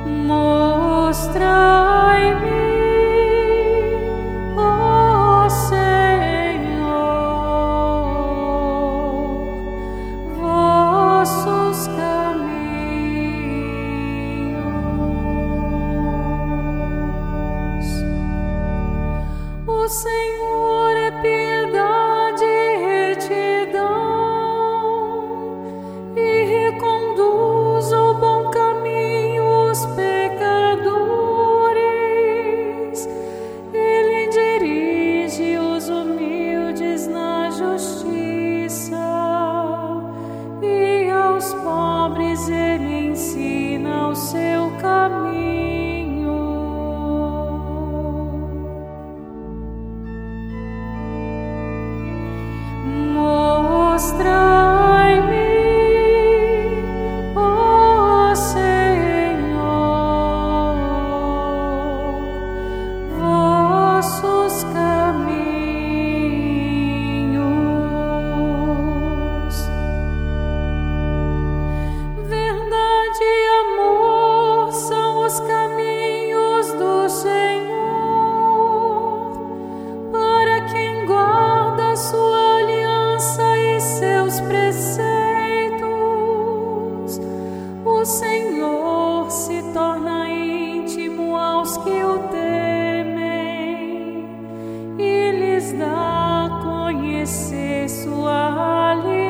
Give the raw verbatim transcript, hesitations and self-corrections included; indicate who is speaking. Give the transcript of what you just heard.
Speaker 1: Mostrai-me, ó Senhor, vossos caminhos. O Senhor é piedade e retidão, e reconduz ao bom caminho os pecadores. Ele dirige os humildes na justiça, e aos pobres ele ensina o seu caminho. Mostrai-me, ó Senhor, vossos caminhos. Verdade e amor são os caminhos do Senhor, para quem guarda sua seus preceitos. O Senhor se torna íntimo aos que o temem e lhes dá a conhecer sua aliança.